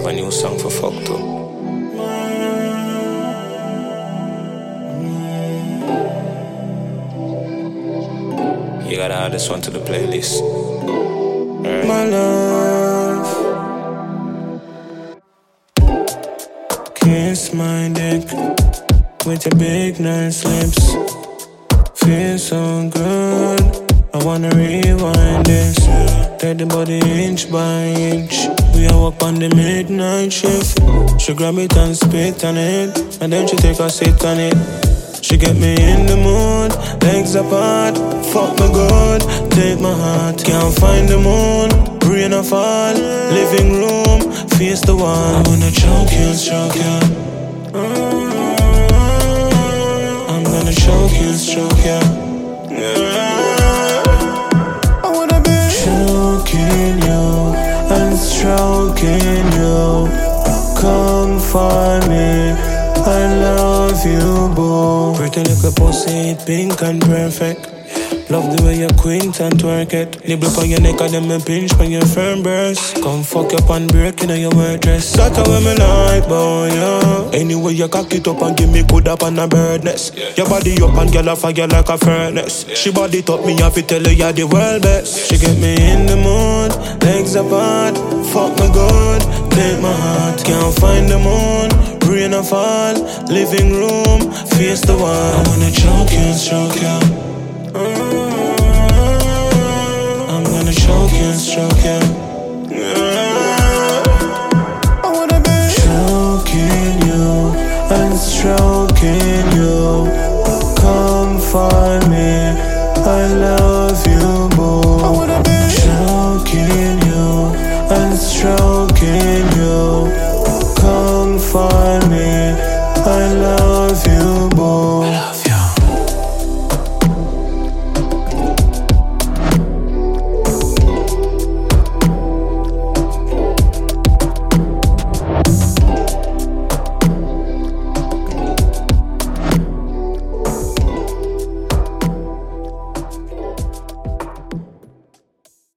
have a new song for fuck too. You gotta add this one to the playlist. Right. My love, kiss my dick with your big nice lips. Feel so good, I wanna rewind this. Take the body inch by inch. We are up on the midnight shift. She grab it and spit on it, and then she take a sit on it. She get me in the mood, legs apart, fuck me good, take my heart. Can't find the moon, rain or fall, living room, face the wall. I wanna choke you, stroke you. I'm gonna choke you, stroke you. I wanna be choking you and stroking you. Come find me, I love you, boo. Pretty little pussy, pink and perfect. Love the way you quint and twerk it. Nibble on your neck and then me pinch on your firm breast. Come fuck up and break in your wear dress. That's how me like, boy, yeah. Anyway you cock it up and give me good up on a bird nest. Your body up and girl a fire like a furnace. She body top me have to tell her you're the world best. She get me in the mood, legs apart, fuck me good, take my heart. Can't find the moon, rain or fall, living room, face the wall. I wanna choke you and stroke you. I'm gonna choke you and stroke you. I wanna be choking you and stroking you. Come find me, I love you, boo. I wanna be choking you and stroking you.